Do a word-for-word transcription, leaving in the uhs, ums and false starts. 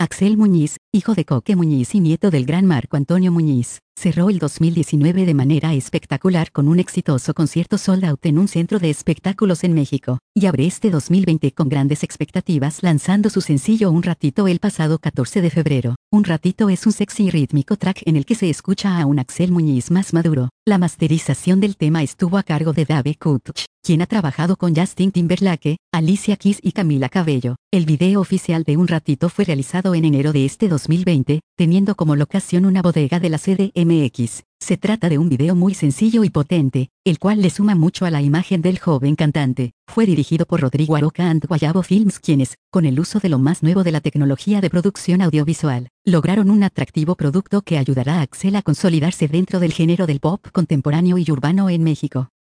Axel Muñiz, hijo de Coque Muñiz y nieto del gran Marco Antonio Muñiz, cerró el dos mil diecinueve de manera espectacular con un exitoso concierto sold out en un centro de espectáculos en México, y abre este dos mil veinte con grandes expectativas lanzando su sencillo Un Ratito el pasado catorce de febrero. Un Ratito es un sexy y rítmico track en el que se escucha a un Axel Muñiz más maduro. La masterización del tema estuvo a cargo de Dave Kutch, quien ha trabajado con Justin Timberlake, Alicia Keys y Camila Cabello. El video oficial de Un Ratito fue realizado en enero de este dos mil veinte, teniendo como locación una bodega de la C D M X. Se trata de un video muy sencillo y potente, el cual le suma mucho a la imagen del joven cantante. Fue dirigido por Rodrigo Aroca and Guayabo Films, quienes, con el uso de lo más nuevo de la tecnología de producción audiovisual, lograron un atractivo producto que ayudará a Axel a consolidarse dentro del género del pop contemporáneo y urbano en México.